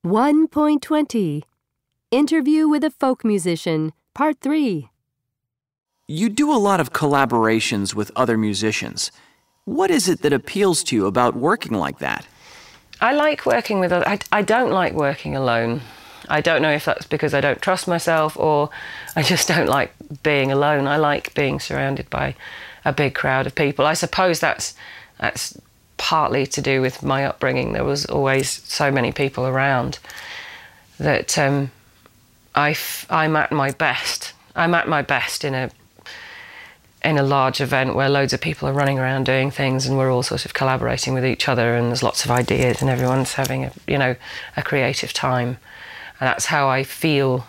1.20 Interview with a folk musician, Part 3. You do a lot of collaborations with other musicians. What is it that appeals to you about working like that? I like working with others. I don't like working alone. I don't know if that's because I don't trust myself or I just don't like being alone. I like being surrounded by a big crowd of people. I suppose that's partly to do with my upbringing. There was always so many people around that I'm at my best. I'm at my best in a large event where loads of people are running around doing things and we're all sort of collaborating with each other and there's lots of ideas and everyone's having a creative time. And that's how I feel.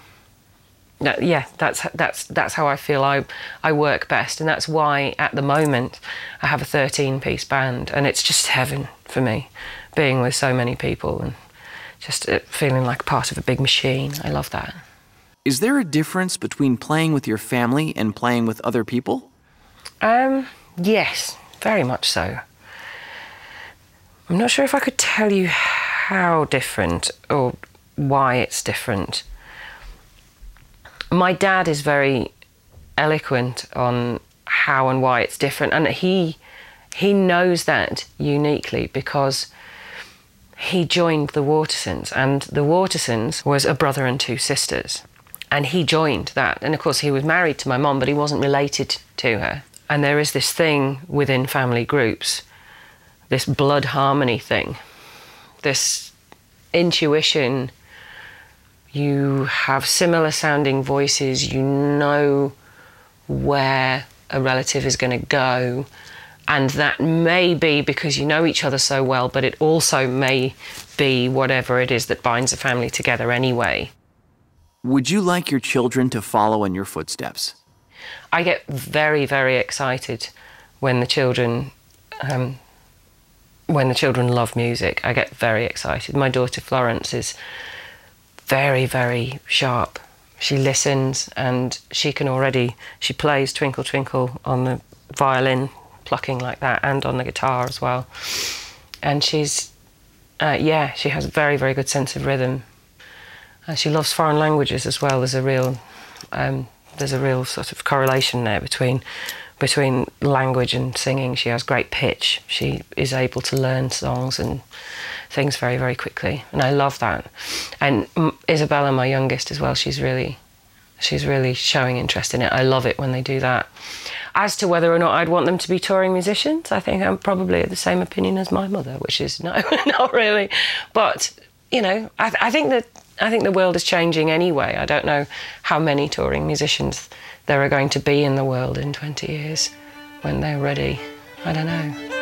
That's how I feel I work best, and that's why at the moment I have a 13-piece band, and it's just heaven for me, being with so many people and just feeling like part of a big machine. I love that. Is there a difference between playing with your family and playing with other people? Yes, very much so. I'm not sure if I could tell you how different or why it's different. My dad is very eloquent on how and why it's different, and he knows that uniquely because he joined the Watersons, and the Watersons was a brother and two sisters, and he joined that. And of course he was married to my mum, but he wasn't related to her. And there is this thing within family groups, this blood harmony thing, this intuition. You have similar sounding voices, you know where a relative is going to go, and that may be because you know each other so well, but it also may be whatever it is that binds a family together anyway. Would you like your children to follow in your footsteps? I get very, very excited when the children love music. I get very excited. My daughter Florence is very, very sharp. She listens and she plays Twinkle Twinkle on the violin, plucking like that, and on the guitar as well. And she has a very, very good sense of rhythm. She loves foreign languages as well. There's a real sort of correlation there between language and singing. She has great pitch. She is able to learn songs and things very, very quickly, and I love that. And Isabella, my youngest as well, she's really showing interest in it. I love it when they do that. As to whether or not I'd want them to be touring musicians, I think I'm probably of the same opinion as my mother, which is no, not really. But I think the world is changing anyway. I don't know how many touring musicians there are going to be in the world in 20 years when they're ready. I don't know.